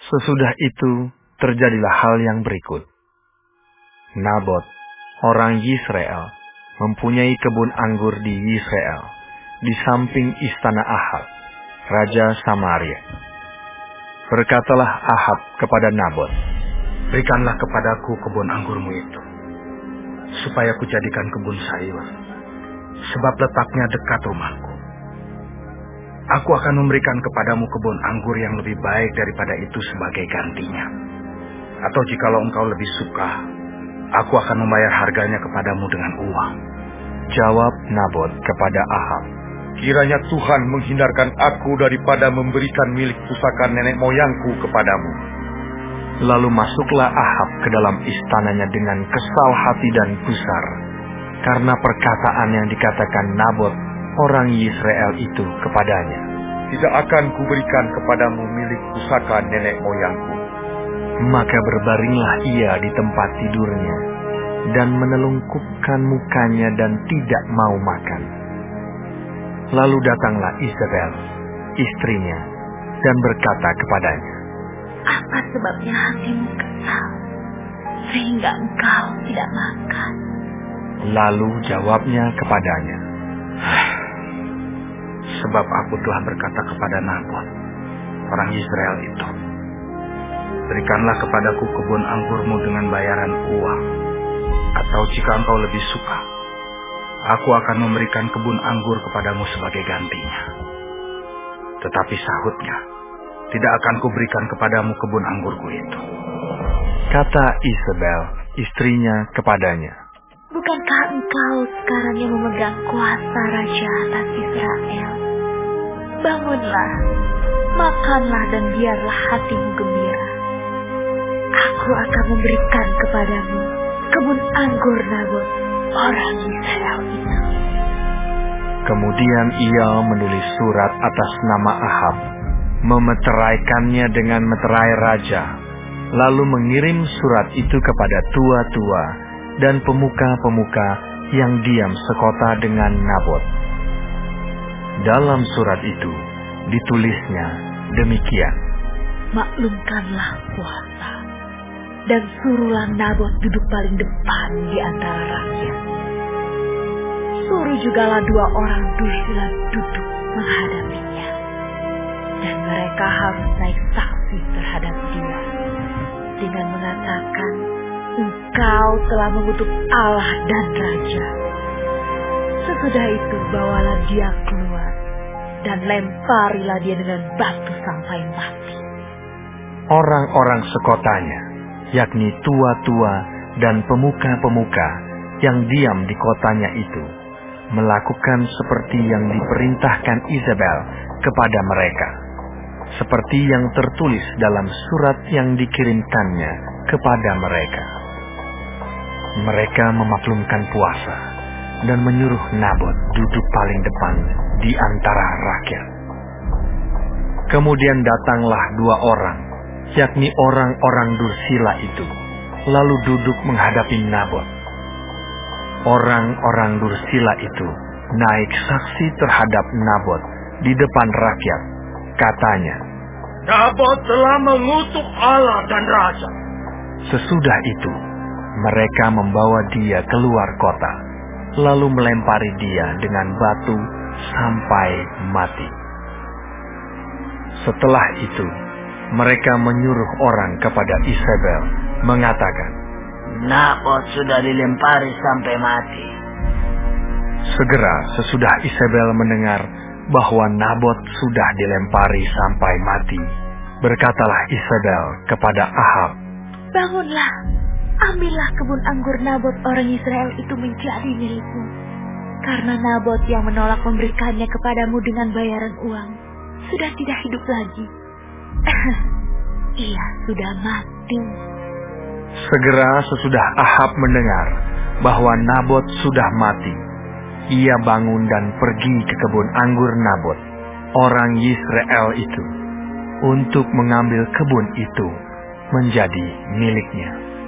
Sesudah itu terjadilah hal yang berikut. Nabot, orang Yisrael, mempunyai kebun anggur di Yisrael, di samping istana Ahab, raja Samaria. Berkatalah Ahab kepada Nabot, "Berikanlah kepadaku kebun anggurmu itu, supaya kujadikan kebun sayur, sebab letaknya dekat rumahku. Aku akan memberikan kepadamu kebun anggur yang lebih baik daripada itu sebagai gantinya. Atau jikalau engkau lebih suka, aku akan membayar harganya kepadamu dengan uang." Jawab Nabot kepada Ahab, "Kiranya Tuhan menghindarkan aku daripada memberikan milik pusaka nenek moyangku kepadamu." Lalu masuklah Ahab ke dalam istananya dengan kesal hati dan gusar, karena perkataan yang dikatakan Nabot, orang Yisrael itu kepadanya. "Tidak akan kuberikan kepadamu milik pusaka nenek moyangku." Maka berbaringlah ia di tempat tidurnya, dan menelungkupkan mukanya dan tidak mau makan. Lalu datanglah Isabel, istrinya, dan berkata kepadanya, "Apa sebabnya hatimu kesal, sehingga engkau tidak makan?" Lalu jawabnya kepadanya, "Sebab aku telah berkata kepada Nabot, orang Israel itu, berikanlah kepadaku kebun anggurmu dengan bayaran uang, atau jika engkau lebih suka, aku akan memberikan kebun anggur kepadamu sebagai gantinya. Tetapi sahutnya, tidak akan kuberikan kepadamu kebun anggurku itu." Kata Isabel, istrinya kepadanya, "Bukankah engkau sekarang yang memegang kuasa raja atas Israel? Bangunlah, makanlah dan biarlah hatimu gembira. Aku akan memberikan kepadamu kebun anggur Nabot, orang Israel itu." Kemudian ia menulis surat atas nama Ahab, memeteraikannya dengan meterai raja, lalu mengirim surat itu kepada tua-tua dan pemuka-pemuka yang diam sekota dengan Nabot. Dalam surat itu ditulisnya demikian, "Maklumkanlah puasa, dan suruhlah Nabot duduk paling depan di antara rakyat. Suruh jugalah 2 orang dursila duduk menghadapinya, dan mereka harus naik saksi terhadap dia dengan mengatakan, 'Engkau telah mengutuk Allah dan Raja.' Sesudah itu bawalah dia keluar, dan lemparilah dia dengan batu sampai mati." Orang-orang sekotanya, yakni tua-tua dan pemuka-pemuka yang diam di kotanya itu, melakukan seperti yang diperintahkan Isabel kepada mereka, seperti yang tertulis dalam surat yang dikirimkannya kepada mereka. Mereka memaklumkan puasa dan menyuruh Nabot duduk paling depan di antara rakyat. Kemudian datanglah 2 orang, yakni orang-orang dursila itu, lalu duduk menghadapi Nabot. Orang-orang dursila itu naik saksi terhadap Nabot di depan rakyat. Katanya, "Nabot telah mengutuk Allah dan Raja." Sesudah itu, mereka membawa dia keluar kota, lalu melempari dia dengan batu sampai mati. Setelah itu, mereka menyuruh orang kepada Isabel, mengatakan, "Nabot sudah dilempari sampai mati." Segera sesudah Isabel mendengar bahwa Nabot sudah dilempari sampai mati, berkatalah Isabel kepada Ahab, "Bangunlah, ambillah kebun anggur Nabot orang Israel itu menjadi milikmu, karena Nabot yang menolak memberikannya kepadamu dengan bayaran uang sudah tidak hidup lagi. Ia sudah mati." Segera sesudah Ahab mendengar bahwa Nabot sudah mati, ia bangun dan pergi ke kebun anggur Nabot, orang Yisrael itu, untuk mengambil kebun itu menjadi miliknya.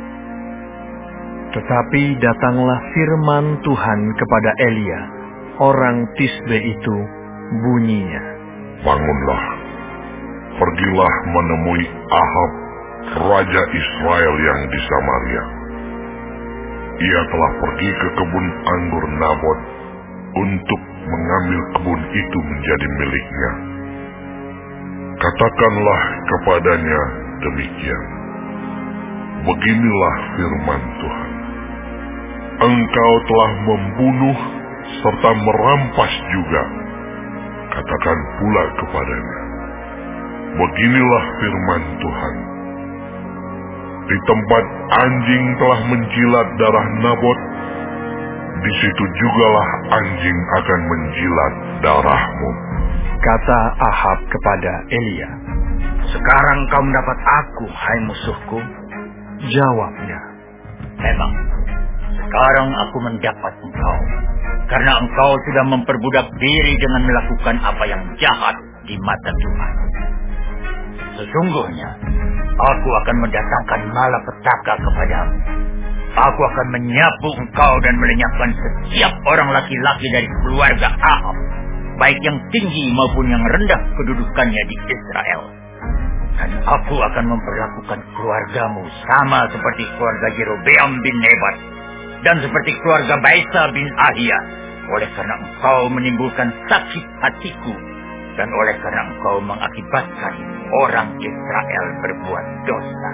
Tetapi datanglah firman Tuhan kepada Elia, orang Tisbe itu, bunyinya, "Bangunlah, pergilah menemui Ahab, raja Israel yang di Samaria. Ia telah pergi ke kebun anggur Nabot untuk mengambil kebun itu menjadi miliknya. Katakanlah kepadanya demikian. Beginilah firman Tuhan. Engkau telah membunuh serta merampas juga. Katakan pula kepadanya. Beginilah firman Tuhan. Di tempat anjing telah menjilat darah Nabot, di situ jugalah anjing akan menjilat darahmu. Kata Ahab kepada Elia. Sekarang kau mendapat aku, hai musuhku. Jawabnya. Memang, sekarang aku mendapat engkau, karena engkau sudah memperbudak diri dengan melakukan apa yang jahat di mata Tuhan. Sesungguhnya, aku akan mendatangkan malapetaka kepadamu. Aku akan menyapu engkau dan melenyapkan setiap orang laki-laki dari keluarga Ahab, baik yang tinggi maupun yang rendah kedudukannya di Israel. Dan aku akan memperlakukan keluargamu sama seperti keluarga Yerobeam bin Nebat dan seperti keluarga Baisa bin Ahia, oleh karena engkau menimbulkan sakit hatiku dan oleh karena engkau mengakibatkan orang Israel berbuat dosa.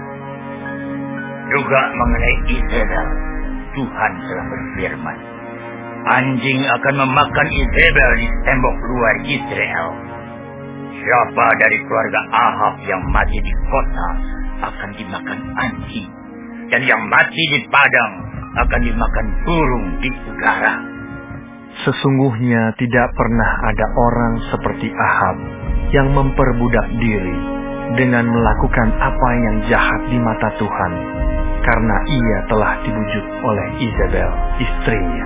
Juga mengenai Izebel, Tuhan telah berfirman, anjing akan memakan Izebel di tembok luar Israel. Siapa dari keluarga Ahab yang mati di kota akan dimakan anjing, dan yang mati di padang akan dimakan burung di udara. Sesungguhnya tidak pernah ada orang seperti Ahab yang memperbudak diri dengan melakukan apa yang jahat di mata Tuhan, karena ia telah dibujuk oleh Izebel, istrinya.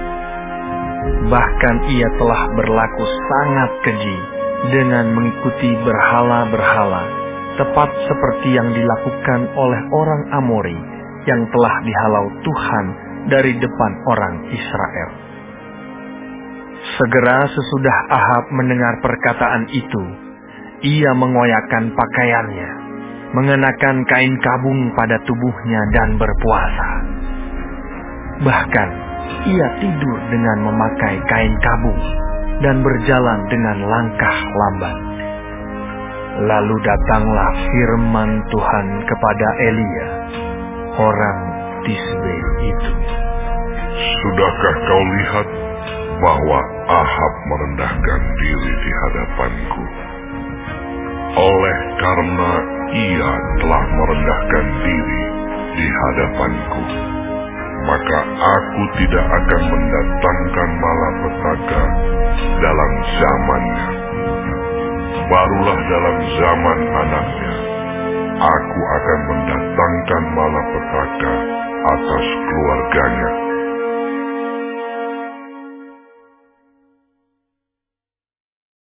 Bahkan ia telah berlaku sangat keji dengan mengikuti berhala-berhala, tepat seperti yang dilakukan oleh orang Amori yang telah dihalau Tuhan dari depan orang Israel. Segera sesudah Ahab mendengar perkataan itu, ia mengoyakkan pakaiannya, mengenakan kain kabung pada tubuhnya dan berpuasa. Bahkan, ia tidur dengan memakai kain kabung dan berjalan dengan langkah lambat. Lalu datanglah firman Tuhan kepada Elia, orang Tisbe itu. Sudahkah kau lihat bahwa Ahab merendahkan diri di hadapanku? Oleh karena ia telah merendahkan diri di hadapanku, maka aku tidak akan mendatangkan malapetaka dalam zamannya. Barulah dalam zaman anaknya, aku akan mendatangkan malapetaka atas keluarganya.